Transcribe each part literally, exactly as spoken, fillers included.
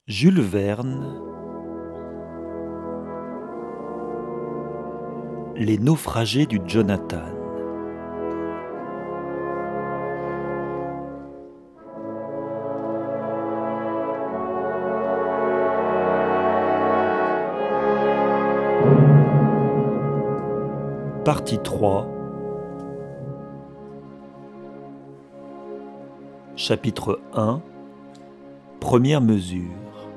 Jules Verne, Les naufragés du Jonathan. Partie trois. Chapitre un. Première mesure.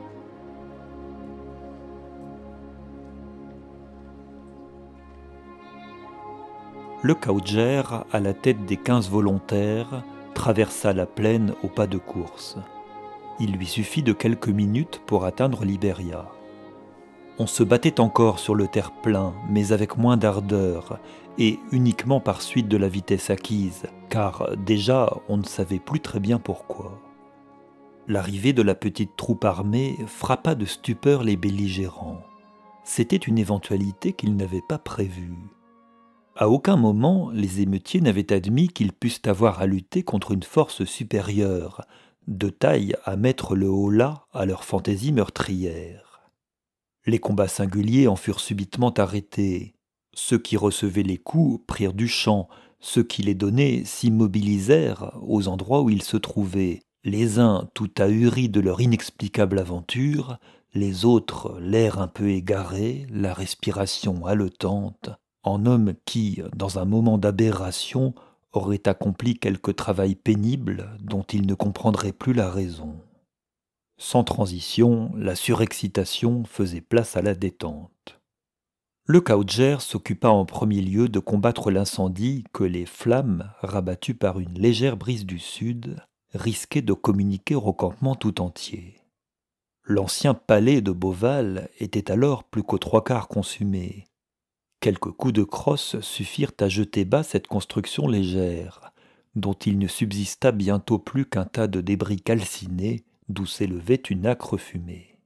Le Cowger, à la tête des quinze volontaires, traversa la plaine au pas de course. Il lui suffit de quelques minutes pour atteindre Liberia. On se battait encore sur le terre-plein, mais avec moins d'ardeur, et uniquement par suite de la vitesse acquise, car déjà on ne savait plus très bien pourquoi. L'arrivée de la petite troupe armée frappa de stupeur les belligérants. C'était une éventualité qu'ils n'avaient pas prévue. À aucun moment, les émeutiers n'avaient admis qu'ils pussent avoir à lutter contre une force supérieure, de taille à mettre le holà à leur fantaisie meurtrière. Les combats singuliers en furent subitement arrêtés. Ceux qui recevaient les coups prirent du champ, ceux qui les donnaient s'immobilisèrent aux endroits où ils se trouvaient, les uns tout ahuris de leur inexplicable aventure, les autres l'air un peu égaré, la respiration haletante, en hommes qui, dans un moment d'aberration, auraient accompli quelque travail pénible dont ils ne comprendraient plus la raison. Sans transition, la surexcitation faisait place à la détente. Le Cowger s'occupa en premier lieu de combattre l'incendie que les flammes, rabattues par une légère brise du sud, risquaient de communiquer au campement tout entier. L'ancien palais de Beauval était alors plus qu'aux trois quarts consumé. Quelques coups de crosse suffirent à jeter bas cette construction légère, dont il ne subsista bientôt plus qu'un tas de débris calcinés, d'où s'élevait une âcre fumée.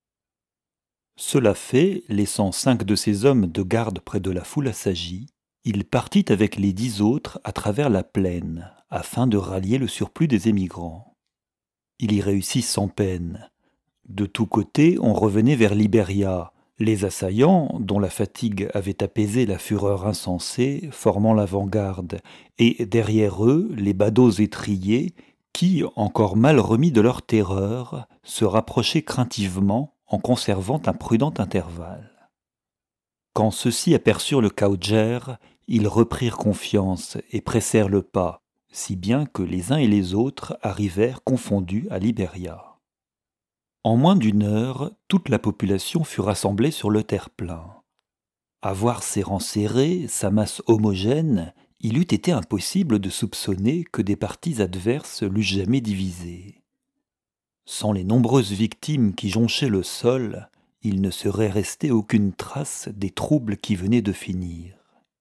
Cela fait, laissant cinq de ses hommes de garde près de la foule assagie, il partit avec les dix autres à travers la plaine, afin de rallier le surplus des émigrants. Il y réussit sans peine. De tous côtés, on revenait vers Liberia, les assaillants, dont la fatigue avait apaisé la fureur insensée, formant l'avant-garde, et derrière eux, les badauds étriés, qui, encore mal remis de leur terreur, se rapprochaient craintivement en conservant un prudent intervalle. Quand ceux-ci aperçurent le Cowger, ils reprirent confiance et pressèrent le pas, si bien que les uns et les autres arrivèrent confondus à Liberia. En moins d'une heure, toute la population fut rassemblée sur le terre-plein. À voir ses rangs serrés, sa masse homogène, il eût été impossible de soupçonner que des partis adverses l'eussent jamais divisé. Sans les nombreuses victimes qui jonchaient le sol, il ne serait resté aucune trace des troubles qui venaient de finir.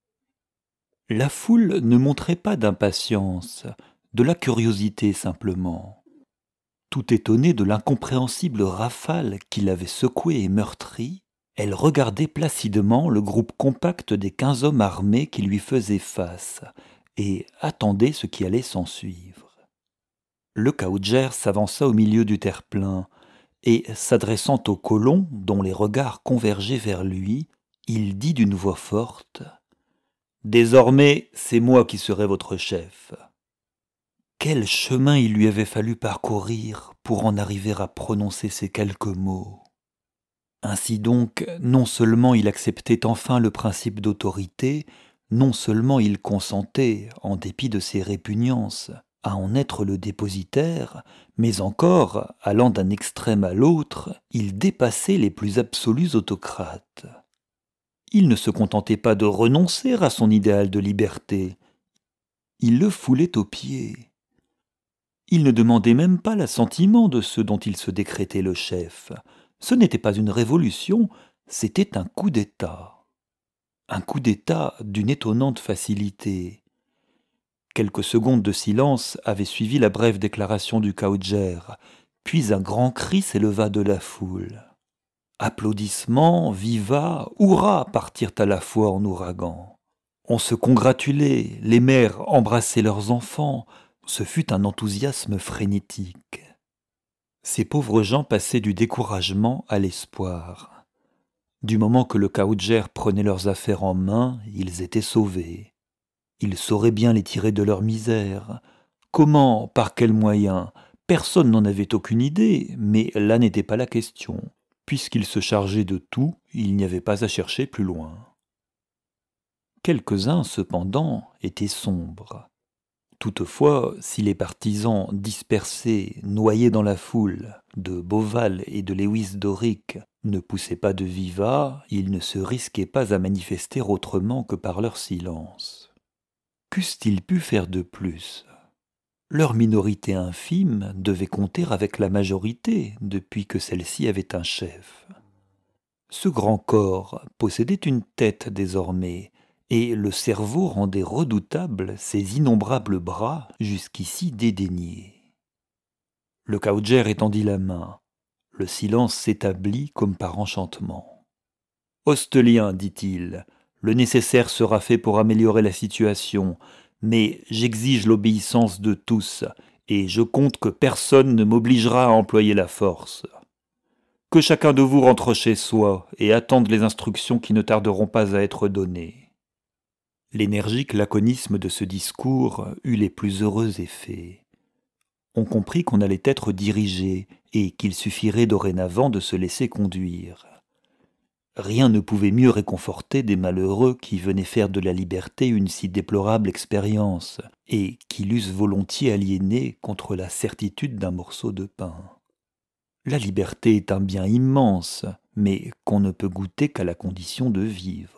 La foule ne montrait pas d'impatience, de la curiosité simplement. Tout étonnée de l'incompréhensible rafale qui l'avait secouée et meurtrie, elle regardait placidement le groupe compact des quinze hommes armés qui lui faisaient face, et attendait ce qui allait s'ensuivre. Le Cowger s'avança au milieu du terre-plein, et, s'adressant aux colons dont les regards convergeaient vers lui, il dit d'une voix forte « Désormais, c'est moi qui serai votre chef. » Quel chemin il lui avait fallu parcourir pour en arriver à prononcer ces quelques mots. Ainsi donc, non seulement il acceptait enfin le principe d'autorité, non seulement il consentait, en dépit de ses répugnances, à en être le dépositaire, mais encore, allant d'un extrême à l'autre, il dépassait les plus absolus autocrates. Il ne se contentait pas de renoncer à son idéal de liberté, il le foulait aux pieds. Il ne demandait même pas l'assentiment de ceux dont il se décrétait le chef. Ce n'était pas une révolution, c'était un coup d'État. Un coup d'État d'une étonnante facilité. Quelques secondes de silence avaient suivi la brève déclaration du Cowger, puis un grand cri s'éleva de la foule. Applaudissements, vivats, hurrahs partirent à la fois en ouragan. On se congratulait, les mères embrassaient leurs enfants, ce fut un enthousiasme frénétique. Ces pauvres gens passaient du découragement à l'espoir. Du moment que le Caudger prenait leurs affaires en main, ils étaient sauvés. Il saurait bien les tirer de leur misère. Comment, par quels moyens? Personne n'en avait aucune idée, mais là n'était pas la question. Puisqu'il se chargeait de tout, il n'y avait pas à chercher plus loin. Quelques-uns, cependant, étaient sombres. Toutefois, si les partisans dispersés, noyés dans la foule, de Beauval et de Lewis Doric ne poussaient pas de vivat, ils ne se risquaient pas à manifester autrement que par leur silence. Qu'eussent-ils pu faire de plus? Leur minorité infime devait compter avec la majorité depuis que celle-ci avait un chef. Ce grand corps possédait une tête désormais, et le cerveau rendait redoutables ces innombrables bras jusqu'ici dédaignés. Le Caudger étendit la main. Le silence s'établit comme par enchantement. « Hosteliens, dit-il, le nécessaire sera fait pour améliorer la situation, mais j'exige l'obéissance de tous, et je compte que personne ne m'obligera à employer la force. Que chacun de vous rentre chez soi et attende les instructions qui ne tarderont pas à être données. » L'énergique laconisme de ce discours eut les plus heureux effets. On comprit qu'on allait être dirigé et qu'il suffirait dorénavant de se laisser conduire. Rien ne pouvait mieux réconforter des malheureux qui venaient faire de la liberté une si déplorable expérience et qui l'eussent volontiers aliénée contre la certitude d'un morceau de pain. La liberté est un bien immense, mais qu'on ne peut goûter qu'à la condition de vivre.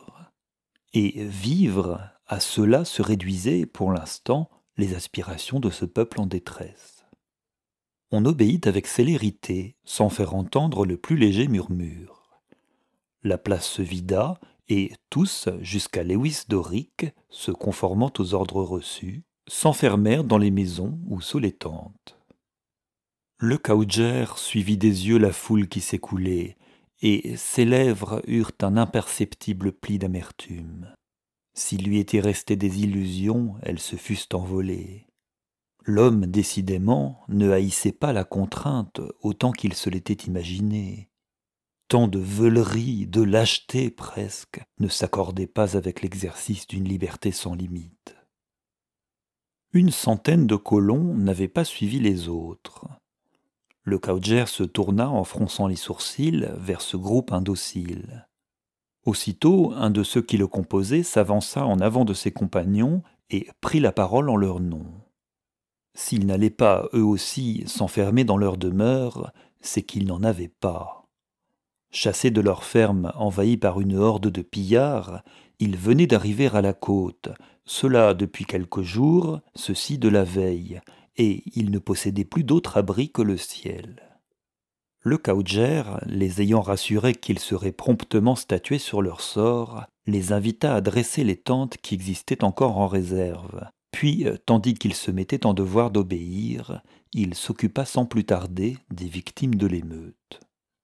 Et vivre, à cela se réduisaient, pour l'instant, les aspirations de ce peuple en détresse. On obéit avec célérité, sans faire entendre le plus léger murmure. La place se vida, et tous, jusqu'à Lewis Doric, se conformant aux ordres reçus, s'enfermèrent dans les maisons ou sous les tentes. Le Caudger suivit des yeux la foule qui s'écoulait, et ses lèvres eurent un imperceptible pli d'amertume. S'il lui était resté des illusions, elles se fussent envolées. L'homme, décidément, ne haïssait pas la contrainte autant qu'il se l'était imaginé. Tant de veulerie, de lâcheté presque, ne s'accordait pas avec l'exercice d'une liberté sans limite. Une centaine de colons n'avaient pas suivi les autres. Le Caudger se tourna en fronçant les sourcils vers ce groupe indocile. Aussitôt, un de ceux qui le composaient s'avança en avant de ses compagnons et prit la parole en leur nom. S'ils n'allaient pas, eux aussi, s'enfermer dans leur demeure, c'est qu'ils n'en avaient pas. Chassés de leur ferme, envahis par une horde de pillards, ils venaient d'arriver à la côte, cela depuis quelques jours, ceci de la veille, et ils ne possédaient plus d'autre abri que le ciel. Le Caudger, les ayant rassurés qu'ils seraient promptement statués sur leur sort, les invita à dresser les tentes qui existaient encore en réserve. Puis, tandis qu'il se mettait en devoir d'obéir, il s'occupa sans plus tarder des victimes de l'émeute.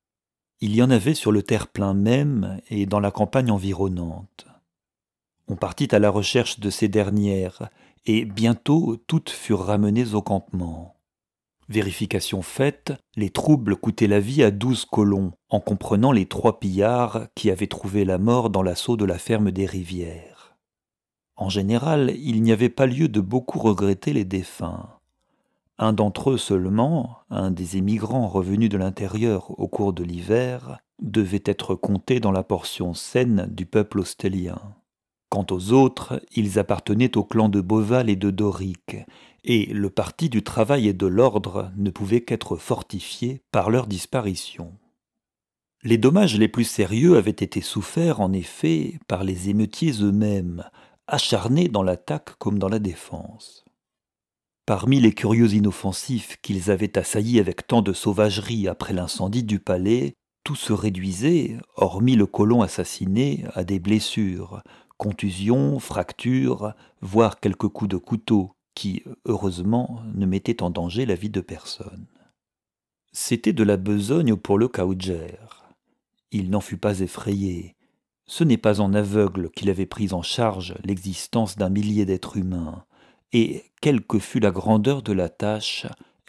Il y en avait sur le terre-plein même et dans la campagne environnante. On partit à la recherche de ces dernières, et bientôt toutes furent ramenées au campement. Vérification faite, les troubles coûtaient la vie à douze colons, en comprenant les trois pillards qui avaient trouvé la mort dans l'assaut de la ferme des Rivières. En général, il n'y avait pas lieu de beaucoup regretter les défunts. Un d'entre eux seulement, un des émigrants revenus de l'intérieur au cours de l'hiver, devait être compté dans la portion saine du peuple hostélien. Quant aux autres, ils appartenaient au clan de Beauval et de Doric, et le parti du travail et de l'ordre ne pouvait qu'être fortifié par leur disparition. Les dommages les plus sérieux avaient été soufferts, en effet, par les émeutiers eux-mêmes, acharnés dans l'attaque comme dans la défense. Parmi les curieux inoffensifs qu'ils avaient assaillis avec tant de sauvagerie après l'incendie du palais, tout se réduisait, hormis le colon assassiné, à des blessures, contusions, fractures, voire quelques coups de couteau, qui, heureusement, ne mettaient en danger la vie de personne. C'était de la besogne pour le Caudger. Il n'en fut pas effrayé. Ce n'est pas en aveugle qu'il avait pris en charge l'existence d'un millier d'êtres humains, et, quelle que fût la grandeur de la tâche,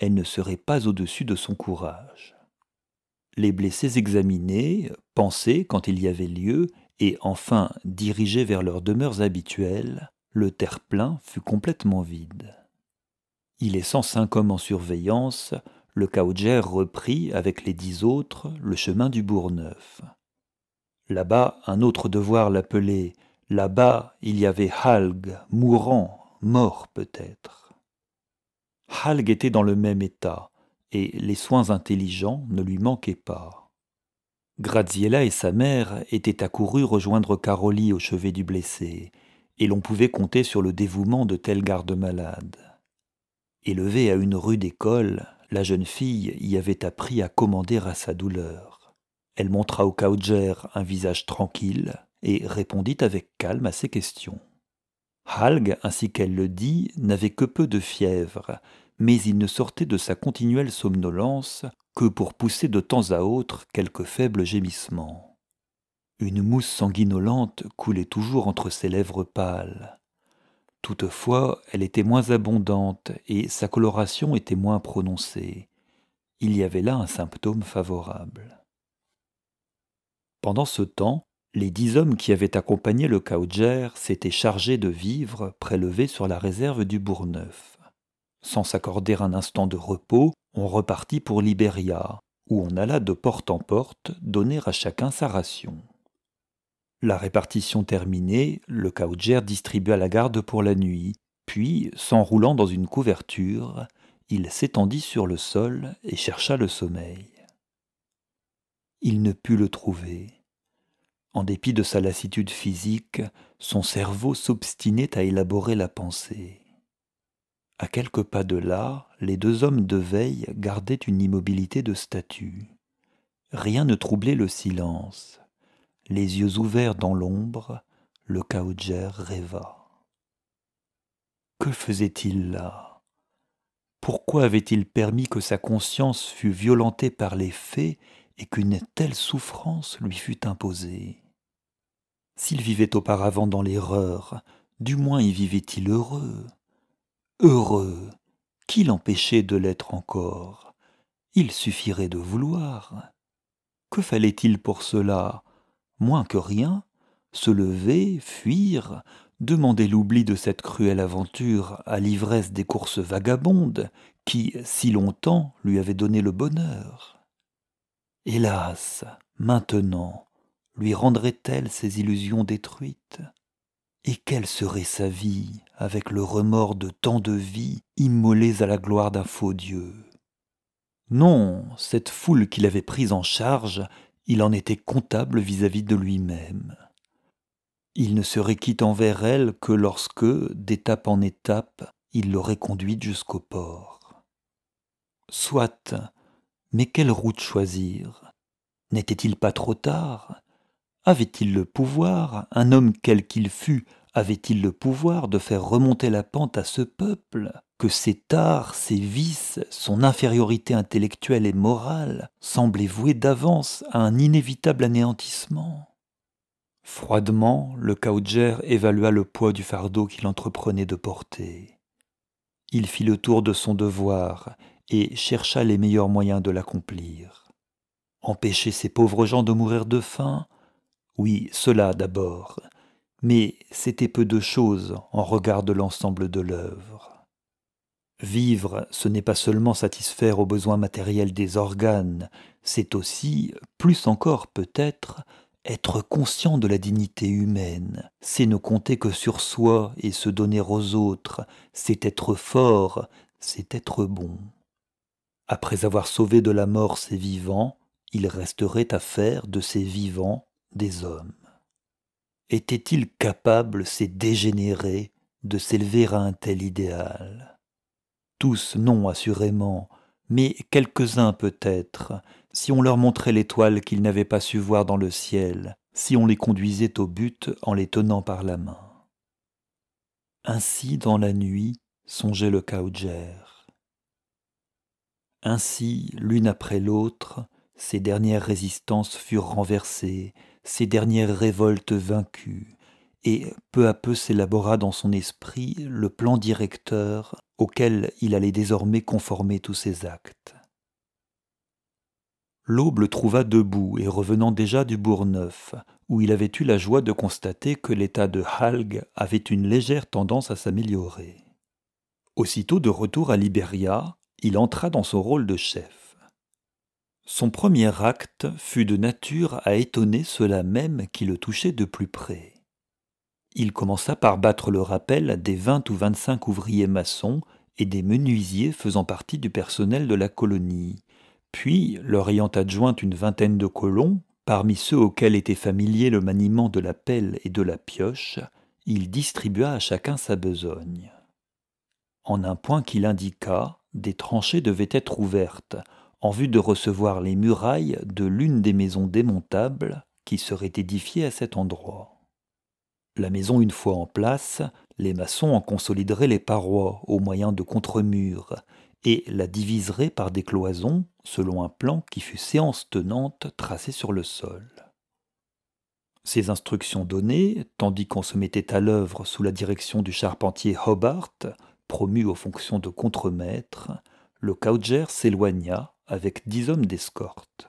elle ne serait pas au-dessus de son courage. Les blessés examinaient, pensaient quand il y avait lieu, et enfin dirigés vers leurs demeures habituelles, le terre-plein fut complètement vide. Y laissant cinq hommes en surveillance, le Cowger reprit, avec les dix autres, le chemin du Bourgneuf. Là-bas, un autre devoir l'appelait. Là-bas, il y avait Halg, mourant, mort peut-être. Halg était dans le même état, et les soins intelligents ne lui manquaient pas. Graziella et sa mère étaient accourues rejoindre Caroli au chevet du blessé, et l'on pouvait compter sur le dévouement de tels gardes-malades. Élevée à une rude école, la jeune fille y avait appris à commander à sa douleur. Elle montra au Cowger un visage tranquille et répondit avec calme à ses questions. Halg, ainsi qu'elle le dit, n'avait que peu de fièvre, mais il ne sortait de sa continuelle somnolence que pour pousser de temps à autre quelques faibles gémissements. Une mousse sanguinolente coulait toujours entre ses lèvres pâles. Toutefois, elle était moins abondante et sa coloration était moins prononcée. Il y avait là un symptôme favorable. Pendant ce temps, les dix hommes qui avaient accompagné le Cowger s'étaient chargés de vivres prélevés sur la réserve du Bourgneuf. Sans s'accorder un instant de repos, on repartit pour Libéria, où on alla de porte en porte donner à chacun sa ration. La répartition terminée, le Cowger distribua la garde pour la nuit, puis, s'enroulant dans une couverture, il s'étendit sur le sol et chercha le sommeil. Il ne put le trouver. En dépit de sa lassitude physique, son cerveau s'obstinait à élaborer la pensée. À quelques pas de là, les deux hommes de veille gardaient une immobilité de statue. Rien ne troublait le silence. Les yeux ouverts dans l'ombre, le Cowger rêva. Que faisait-il là? Pourquoi avait-il permis que sa conscience fût violentée par les faits et qu'une telle souffrance lui fût imposée? S'il vivait auparavant dans l'erreur, du moins y vivait-il heureux. Heureux, qui l'empêchait de l'être encore? Il suffirait de vouloir. Que fallait-il pour cela? Moins que rien, se lever, fuir, demander l'oubli de cette cruelle aventure à l'ivresse des courses vagabondes qui, si longtemps, lui avaient donné le bonheur. Hélas, maintenant, lui rendrait-elle ses illusions détruites? Et quelle serait sa vie avec le remords de tant de vies immolées à la gloire d'un faux Dieu? Non, cette foule qu'il avait prise en charge, il en était comptable vis-à-vis de lui-même. Il ne serait quitte envers elle que lorsque, d'étape en étape, il l'aurait conduite jusqu'au port. Soit, mais quelle route choisir? N'était-il pas trop tard? Avait-il le pouvoir, un homme quel qu'il fût, avait-il le pouvoir de faire remonter la pente à ce peuple, que ses tares, ses vices, son infériorité intellectuelle et morale semblaient voués d'avance à un inévitable anéantissement? Froidement, le Cowger évalua le poids du fardeau qu'il entreprenait de porter. Il fit le tour de son devoir et chercha les meilleurs moyens de l'accomplir. Empêcher ces pauvres gens de mourir de faim? Oui, cela d'abord, mais c'était peu de choses en regard de l'ensemble de l'œuvre. Vivre, ce n'est pas seulement satisfaire aux besoins matériels des organes, c'est aussi, plus encore peut-être, être conscient de la dignité humaine, c'est ne compter que sur soi et se donner aux autres, c'est être fort, c'est être bon. Après avoir sauvé de la mort ces vivants, il resterait à faire de ces vivants des hommes. Étaient-ils capables, ces dégénérés, de s'élever à un tel idéal? Tous, non, assurément, mais quelques-uns peut-être, si on leur montrait l'étoile qu'ils n'avaient pas su voir dans le ciel, si on les conduisait au but en les tenant par la main. Ainsi, dans la nuit, songeait le Cowger. Ainsi, l'une après l'autre, ces dernières résistances furent renversées, ces dernières révoltes vaincues, et peu à peu s'élabora dans son esprit le plan directeur auquel il allait désormais conformer tous ses actes. L'aube le trouva debout et revenant déjà du Bourg-Neuf, où il avait eu la joie de constater que l'état de Halg avait une légère tendance à s'améliorer. Aussitôt de retour à Liberia, il entra dans son rôle de chef. Son premier acte fut de nature à étonner ceux-là même qui le touchaient de plus près. Il commença par battre le rappel des vingt ou vingt-cinq ouvriers maçons et des menuisiers faisant partie du personnel de la colonie, puis, leur ayant adjoint une vingtaine de colons, parmi ceux auxquels était familier le maniement de la pelle et de la pioche, il distribua à chacun sa besogne. En un point qu'il indiqua, des tranchées devaient être ouvertes, en vue de recevoir les murailles de l'une des maisons démontables qui seraient édifiées à cet endroit. La maison une fois en place, les maçons en consolideraient les parois au moyen de contre-murs et la diviseraient par des cloisons selon un plan qui fut séance tenante tracé sur le sol. Ces instructions données, tandis qu'on se mettait à l'œuvre sous la direction du charpentier Hobart, promu aux fonctions de contremaître, le Cowger s'éloigna avec dix hommes d'escorte.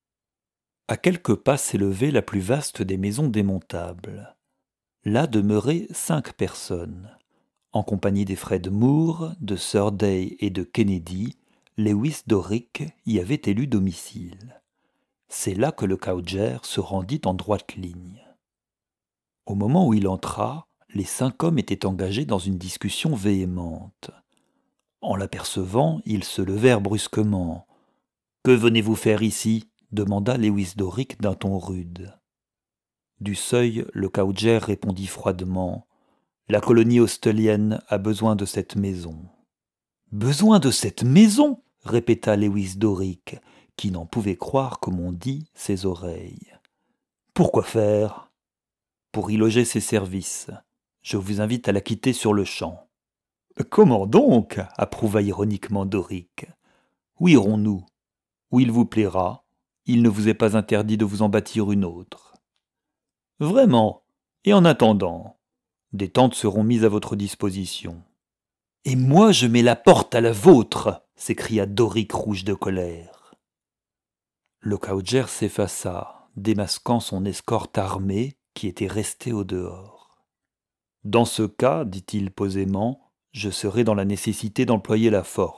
À quelques pas s'élevait la plus vaste des maisons démontables. Là demeuraient cinq personnes. En compagnie des Fred Moore, de Surday et de Kennedy, Lewis Dorick y avait élu domicile. C'est là que le Cowger se rendit en droite ligne. Au moment où il entra, les cinq hommes étaient engagés dans une discussion véhémente. En l'apercevant, ils se levèrent brusquement. « Que venez-vous faire ici » demanda Lewis Dorick d'un ton rude. Du seuil, le Cowger répondit froidement « La colonie austelienne a besoin de cette maison. »« Besoin de cette maison » répéta Lewis Dorick, qui n'en pouvait croire, comme on dit, ses oreilles. « Pourquoi faire ?»« Pour y loger ses services. Je vous invite à la quitter sur le champ. »« Comment donc ?» approuva ironiquement Dorick. « Où irons-nous ? Où il vous plaira. Il ne vous est pas interdit de vous en bâtir une autre. »« Vraiment. Et en attendant, des tentes seront mises à votre disposition. »« Et moi je mets la porte à la vôtre !» s'écria Dorick rouge de colère. Le Cowger s'effaça, démasquant son escorte armée qui était restée au dehors. « Dans ce cas, dit-il posément, je serai dans la nécessité d'employer la force. »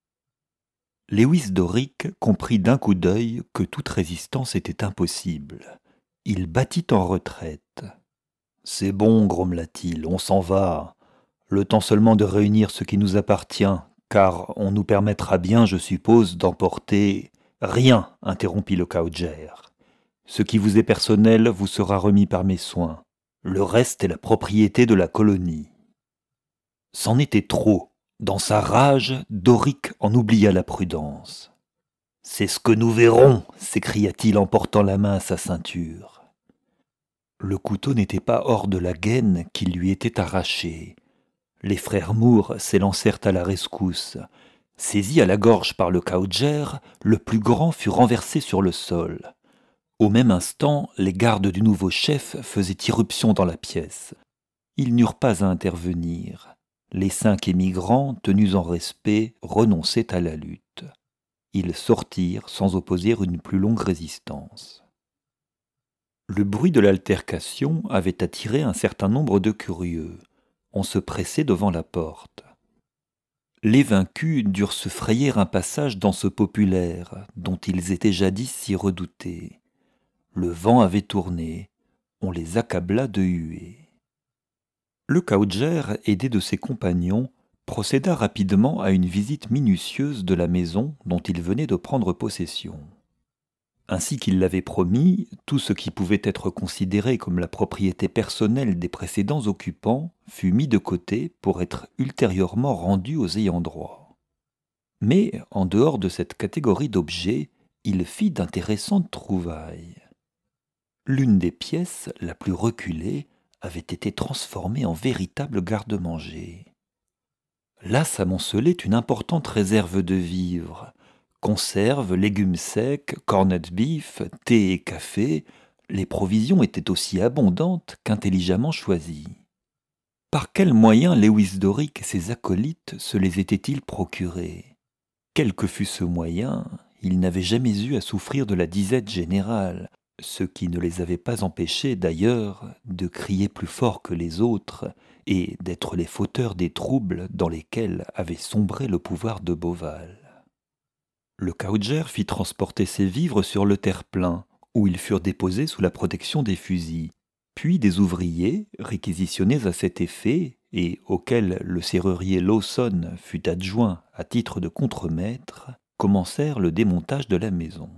Lewis Dorick comprit d'un coup d'œil que toute résistance était impossible. Il battit en retraite. « C'est bon, grommela-t-il, on s'en va. Le temps seulement de réunir ce qui nous appartient, car on nous permettra bien, je suppose, d'emporter... »« Rien, interrompit le Cowger. Ce qui vous est personnel vous sera remis par mes soins. Le reste est la propriété de la colonie. » C'en était trop. Dans sa rage, Dorick en oublia la prudence. « C'est ce que nous verrons !» s'écria-t-il en portant la main à sa ceinture. Le couteau n'était pas hors de la gaine qui lui était arrachée. Les frères Moore s'élancèrent à la rescousse. Saisi à la gorge par le Cowger, le plus grand fut renversé sur le sol. Au même instant, les gardes du nouveau chef faisaient irruption dans la pièce. Ils n'eurent pas à intervenir. Les cinq émigrants, tenus en respect, renonçaient à la lutte. Ils sortirent sans opposer une plus longue résistance. Le bruit de l'altercation avait attiré un certain nombre de curieux. On se pressait devant la porte. Les vaincus durent se frayer un passage dans ce populaire, dont ils étaient jadis si redoutés. Le vent avait tourné, on les accabla de huées. Le Cowger, aidé de ses compagnons, procéda rapidement à une visite minutieuse de la maison dont il venait de prendre possession. Ainsi qu'il l'avait promis, tout ce qui pouvait être considéré comme la propriété personnelle des précédents occupants fut mis de côté pour être ultérieurement rendu aux ayants droit. Mais, en dehors de cette catégorie d'objets, il fit d'intéressantes trouvailles. L'une des pièces, la plus reculée, avait été transformée en véritable garde-manger. Là s'amoncelait une importante réserve de vivres, conserves, légumes secs, corned beef, thé et café, les provisions étaient aussi abondantes qu'intelligemment choisies. Par quels moyens Lewis Doric et ses acolytes se les étaient-ils procurés? Quel que fût ce moyen, ils n'avaient jamais eu à souffrir de la disette générale, ce qui ne les avait pas empêchés d'ailleurs de crier plus fort que les autres et d'être les fauteurs des troubles dans lesquels avait sombré le pouvoir de Beauval. Le Cowger fit transporter ses vivres sur le terre-plein, où ils furent déposés sous la protection des fusils. Puis des ouvriers, réquisitionnés à cet effet, et auxquels le serrurier Lawson fut adjoint à titre de contremaître, commencèrent le démontage de la maison.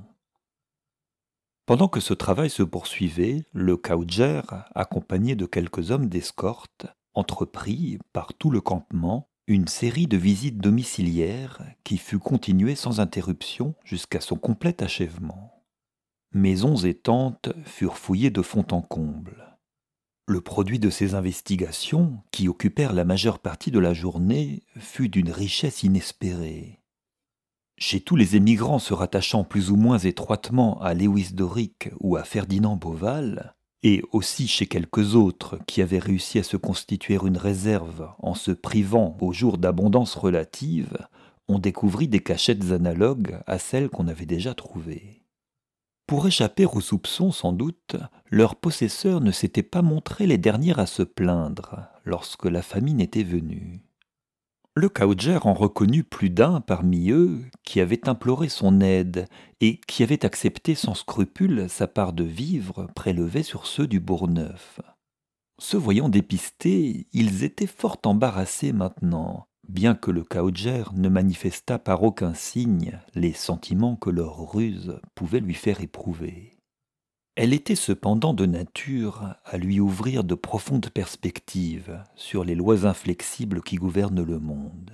Pendant que ce travail se poursuivait, le Cowger, accompagné de quelques hommes d'escorte, entreprit, par tout le campement, une série de visites domiciliaires qui fut continuée sans interruption jusqu'à son complet achèvement. Maisons et tentes furent fouillées de fond en comble. Le produit de ces investigations, qui occupèrent la majeure partie de la journée, fut d'une richesse inespérée. Chez tous les émigrants se rattachant plus ou moins étroitement à Lewis Doric ou à Ferdinand Beauval, et aussi chez quelques autres qui avaient réussi à se constituer une réserve en se privant aux jours d'abondance relative, on découvrit des cachettes analogues à celles qu'on avait déjà trouvées. Pour échapper aux soupçons, sans doute, leurs possesseurs ne s'étaient pas montrés les derniers à se plaindre lorsque la famine était venue. Le Cowger en reconnut plus d'un parmi eux qui avait imploré son aide et qui avait accepté sans scrupule sa part de vivres prélevée sur ceux du Bourgneuf. Se voyant dépistés, ils étaient fort embarrassés maintenant, bien que le Cowger ne manifestât par aucun signe les sentiments que leur ruse pouvait lui faire éprouver. Elle était cependant de nature à lui ouvrir de profondes perspectives sur les lois inflexibles qui gouvernent le monde.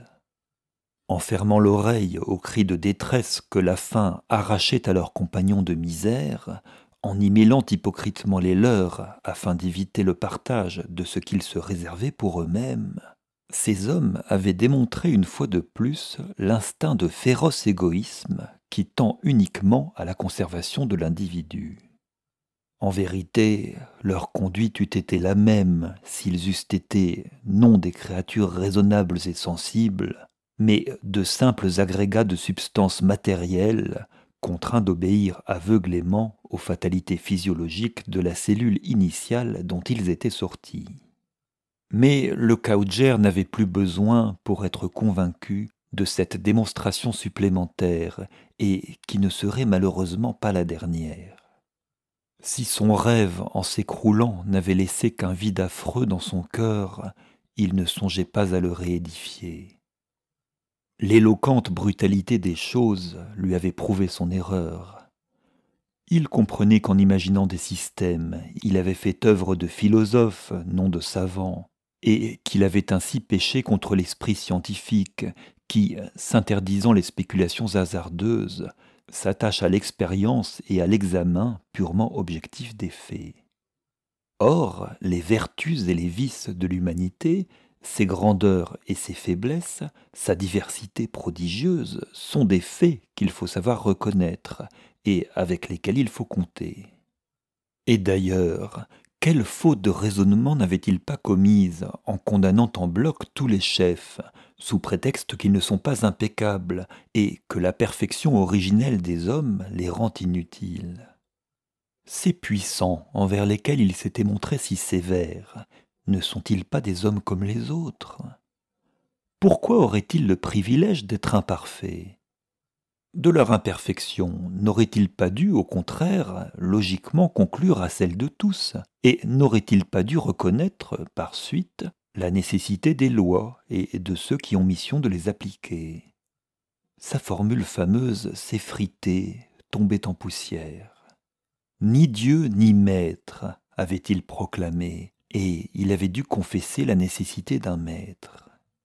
En fermant l'oreille aux cris de détresse que la faim arrachait à leurs compagnons de misère, en y mêlant hypocritement les leurs afin d'éviter le partage de ce qu'ils se réservaient pour eux-mêmes, ces hommes avaient démontré une fois de plus l'instinct de féroce égoïsme qui tend uniquement à la conservation de l'individu. En vérité, leur conduite eût été la même s'ils eussent été non des créatures raisonnables et sensibles, mais de simples agrégats de substances matérielles, contraints d'obéir aveuglément aux fatalités physiologiques de la cellule initiale dont ils étaient sortis. Mais le Cowger n'avait plus besoin, pour être convaincu, de cette démonstration supplémentaire, et qui ne serait malheureusement pas la dernière. Si son rêve, en s'écroulant, n'avait laissé qu'un vide affreux dans son cœur, il ne songeait pas à le réédifier. L'éloquente brutalité des choses lui avait prouvé son erreur. Il comprenait qu'en imaginant des systèmes, il avait fait œuvre de philosophe, non de savant, et qu'il avait ainsi péché contre l'esprit scientifique qui, s'interdisant les spéculations hasardeuses, s'attache à l'expérience et à l'examen purement objectif des faits. Or, les vertus et les vices de l'humanité, ses grandeurs et ses faiblesses, sa diversité prodigieuse, sont des faits qu'il faut savoir reconnaître et avec lesquels il faut compter. Et d'ailleurs, quelle faute de raisonnement n'avait-il pas commise en condamnant en bloc tous les chefs, sous prétexte qu'ils ne sont pas impeccables et que la perfection originelle des hommes les rend inutiles? Ces puissants envers lesquels il s'était montré si sévère, ne sont-ils pas des hommes comme les autres? Pourquoi auraient-ils le privilège d'être imparfaits? De leur imperfection, n'aurait-il pas dû, au contraire, logiquement conclure à celle de tous, et n'aurait-il pas dû reconnaître, par suite, la nécessité des lois et de ceux qui ont mission de les appliquer? Sa formule fameuse s'effritait, tombait en poussière. Ni Dieu ni maître, avait-il proclamé, et il avait dû confesser la nécessité d'un maître.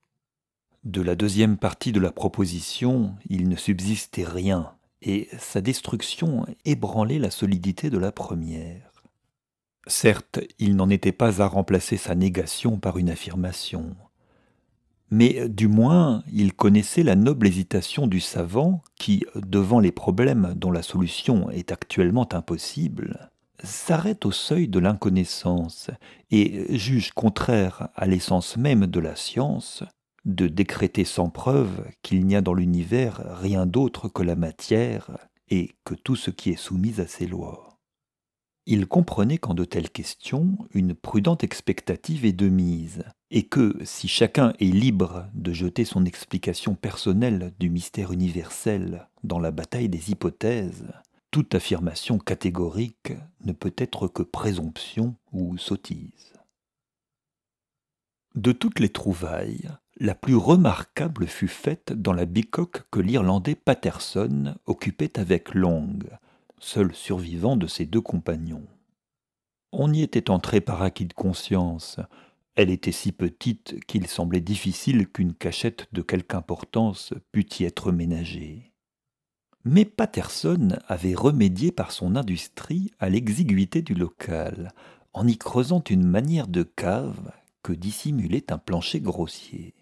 De la deuxième partie de la proposition, il ne subsistait rien, et sa destruction ébranlait la solidité de la première. Certes, il n'en était pas à remplacer sa négation par une affirmation, mais du moins il connaissait la noble hésitation du savant qui, devant les problèmes dont la solution est actuellement impossible, s'arrête au seuil de l'inconnaissance et juge contraire à l'essence même de la science de décréter sans preuve qu'il n'y a dans l'univers rien d'autre que la matière et que tout ce qui est soumis à ses lois. Il comprenait qu'en de telles questions, une prudente expectative est de mise, et que, si chacun est libre de jeter son explication personnelle du mystère universel dans la bataille des hypothèses, toute affirmation catégorique ne peut être que présomption ou sottise. De toutes les trouvailles, la plus remarquable fut faite dans la bicoque que l'Irlandais Patterson occupait avec Long, seul survivant de ses deux compagnons. On y était entré par acquis de conscience. Elle était si petite qu'il semblait difficile qu'une cachette de quelque importance pût y être ménagée. Mais Patterson avait remédié par son industrie à l'exiguïté du local, en y creusant une manière de cave que dissimulait un plancher grossier.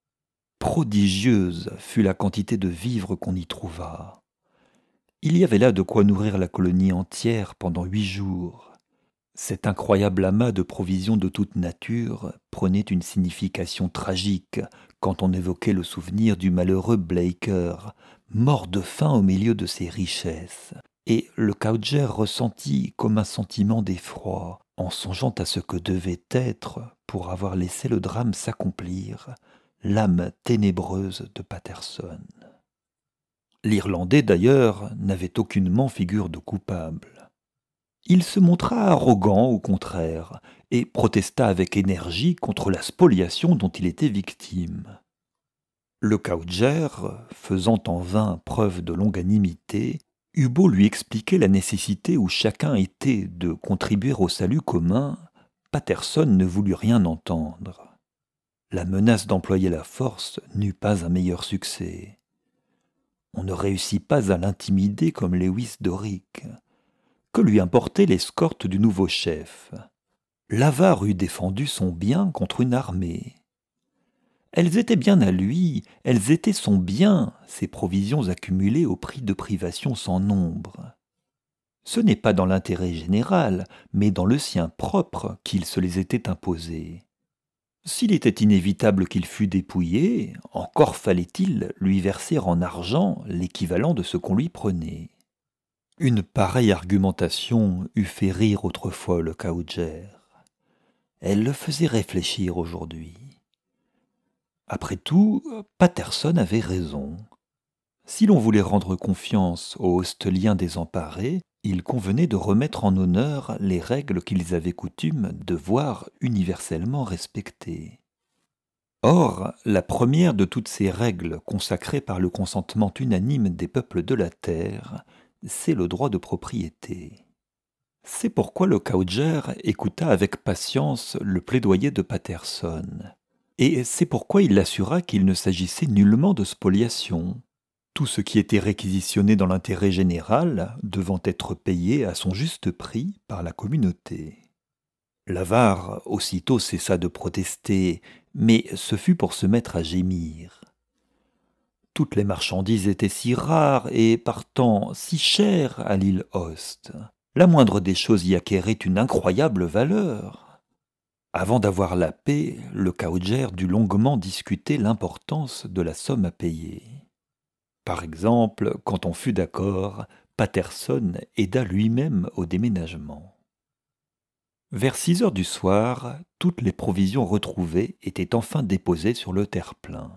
Prodigieuse fut la quantité de vivres qu'on y trouva. Il y avait là de quoi nourrir la colonie entière pendant huit jours. Cet incroyable amas de provisions de toute nature prenait une signification tragique quand on évoquait le souvenir du malheureux Blaker, mort de faim au milieu de ses richesses, et le Cowger ressentit comme un sentiment d'effroi en songeant à ce que devait être, pour avoir laissé le drame s'accomplir, l'âme ténébreuse de Patterson. L'Irlandais, d'ailleurs, n'avait aucunement figure de coupable. Il se montra arrogant, au contraire, et protesta avec énergie contre la spoliation dont il était victime. Le Cowger, faisant en vain preuve de longanimité, eut beau lui expliquer la nécessité où chacun était de contribuer au salut commun, Patterson ne voulut rien entendre. La menace d'employer la force n'eut pas un meilleur succès. On ne réussit pas à l'intimider comme Lewis Doric. Que lui importait l'escorte du nouveau chef? L'avare eût défendu son bien contre une armée. Elles étaient bien à lui, elles étaient son bien, ces provisions accumulées au prix de privations sans nombre. Ce n'est pas dans l'intérêt général, mais dans le sien propre qu'il se les était imposées. S'il était inévitable qu'il fût dépouillé, encore fallait-il lui verser en argent l'équivalent de ce qu'on lui prenait. Une pareille argumentation eût fait rire autrefois le Cowger. Elle le faisait réfléchir aujourd'hui. Après tout, Patterson avait raison. Si l'on voulait rendre confiance aux hosteliens désemparés, il convenait de remettre en honneur les règles qu'ils avaient coutume de voir universellement respectées. Or, la première de toutes ces règles consacrées par le consentement unanime des peuples de la terre, c'est le droit de propriété. C'est pourquoi le Cowger écouta avec patience le plaidoyer de Patterson, et c'est pourquoi il l'assura qu'il ne s'agissait nullement de spoliation, tout ce qui était réquisitionné dans l'intérêt général devant être payé à son juste prix par la communauté. L'avare aussitôt cessa de protester, mais ce fut pour se mettre à gémir. Toutes les marchandises étaient si rares et, partant, si chères à l'île Host. La moindre des choses y acquérait une incroyable valeur. Avant d'avoir la paix, le Cowger dut longuement discuter l'importance de la somme à payer. Par exemple, quand on fut d'accord, Patterson aida lui-même au déménagement. Vers six heures du soir, toutes les provisions retrouvées étaient enfin déposées sur le terre-plein.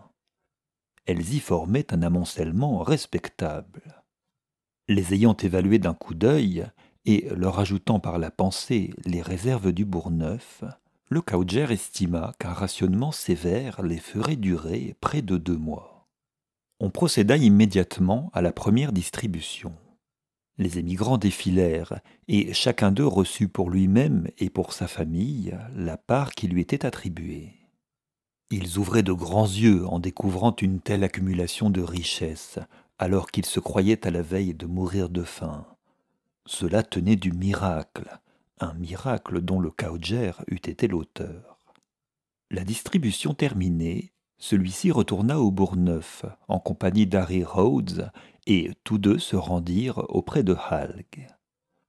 Elles y formaient un amoncellement respectable. Les ayant évaluées d'un coup d'œil, et leur ajoutant par la pensée les réserves du Bourgneuf, le Cowger estima qu'un rationnement sévère les ferait durer près de deux mois. On procéda immédiatement à la première distribution. Les émigrants défilèrent, et chacun d'eux reçut pour lui-même et pour sa famille la part qui lui était attribuée. Ils ouvraient de grands yeux en découvrant une telle accumulation de richesses, alors qu'ils se croyaient à la veille de mourir de faim. Cela tenait du miracle, un miracle dont le Cowger eût été l'auteur. La distribution terminée, celui-ci retourna au Bourgneuf en compagnie d'Harry Rhodes, et tous deux se rendirent auprès de Halg.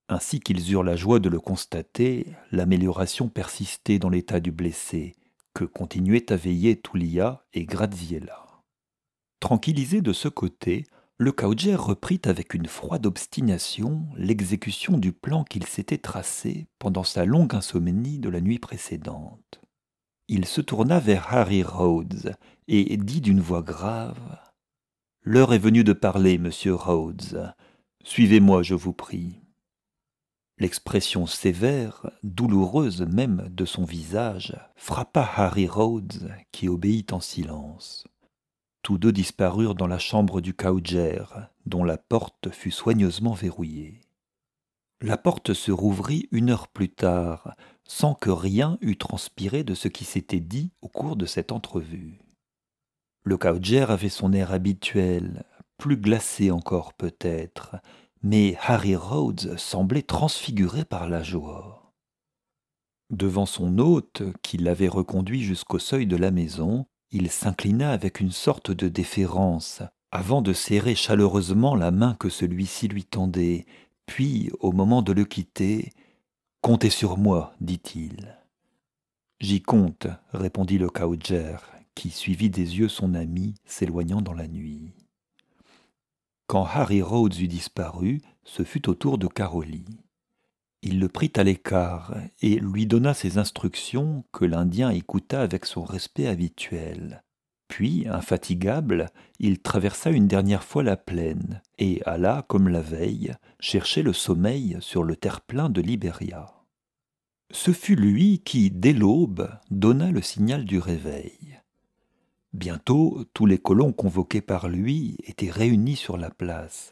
Ainsi qu'ils eurent la joie de le constater, l'amélioration persistait dans l'état du blessé, que continuaient à veiller Tulia et Graziella. Tranquillisé de ce côté, le Cauger reprit avec une froide obstination l'exécution du plan qu'il s'était tracé pendant sa longue insomnie de la nuit précédente. Il se tourna vers Harry Rhodes et dit d'une voix grave « L'heure est venue de parler, monsieur Rhodes. Suivez-moi, je vous prie. » L'expression sévère, douloureuse même de son visage, frappa Harry Rhodes, qui obéit en silence. Tous deux disparurent dans la chambre du Cauger, dont la porte fut soigneusement verrouillée. La porte se rouvrit une heure plus tard, sans que rien eût transpiré de ce qui s'était dit au cours de cette entrevue. Le Cauger avait son air habituel, plus glacé encore peut-être, mais Harry Rhodes semblait transfiguré par la joie. Devant son hôte, qui l'avait reconduit jusqu'au seuil de la maison, il s'inclina avec une sorte de déférence, avant de serrer chaleureusement la main que celui-ci lui tendait, puis, au moment de le quitter, « Comptez sur moi, dit-il. »« J'y compte, » répondit le Cauger, qui suivit des yeux son ami s'éloignant dans la nuit. Quand Harry Rhodes eut disparu, ce fut au tour de Caroli. Il le prit à l'écart et lui donna ses instructions que l'Indien écouta avec son respect habituel. Puis, infatigable, il traversa une dernière fois la plaine et alla, comme la veille, chercher le sommeil sur le terre-plein de Liberia. Ce fut lui qui, dès l'aube, donna le signal du réveil. Bientôt, tous les colons convoqués par lui étaient réunis sur la place.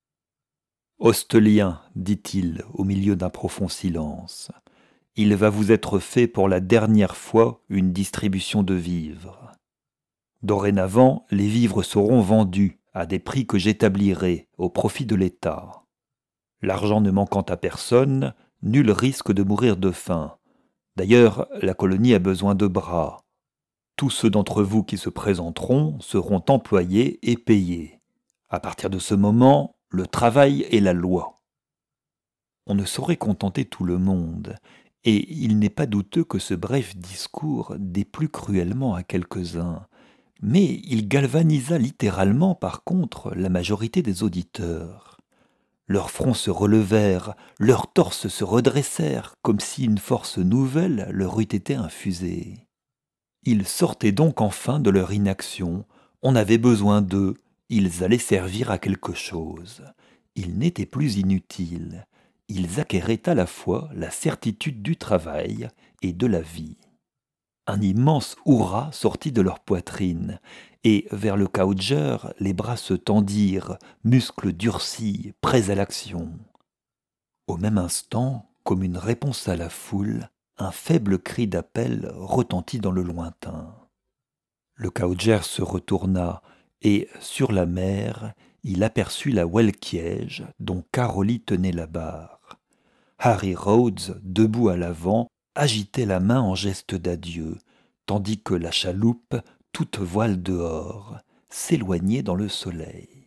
« Hosteliens, dit-il au milieu d'un profond silence, il va vous être fait pour la dernière fois une distribution de vivres. Dorénavant, les vivres seront vendus à des prix que j'établirai au profit de l'État. L'argent ne manquant à personne, nul risque de mourir de faim. D'ailleurs, la colonie a besoin de bras. Tous ceux d'entre vous qui se présenteront seront employés et payés. À partir de ce moment, le travail est la loi. » On ne saurait contenter tout le monde, et il n'est pas douteux que ce bref discours déplut cruellement à quelques-uns, mais il galvanisa littéralement par contre la majorité des auditeurs. Leurs fronts se relevèrent, leurs torses se redressèrent, comme si une force nouvelle leur eût été infusée. Ils sortaient donc enfin de leur inaction, on avait besoin d'eux, ils allaient servir à quelque chose. Ils n'étaient plus inutiles, ils acquéraient à la fois la certitude du travail et de la vie. Un immense hurrah sortit de leur poitrine, et vers le Cauger, les bras se tendirent, muscles durcis, prêts à l'action. Au même instant, comme une réponse à la foule, un faible cri d'appel retentit dans le lointain. Le Cauger se retourna, et, sur la mer, il aperçut la Welkiège dont Caroli tenait la barre. Harry Rhodes, debout à l'avant, agitait la main en geste d'adieu, tandis que la chaloupe, toute voile dehors, s'éloignait dans le soleil.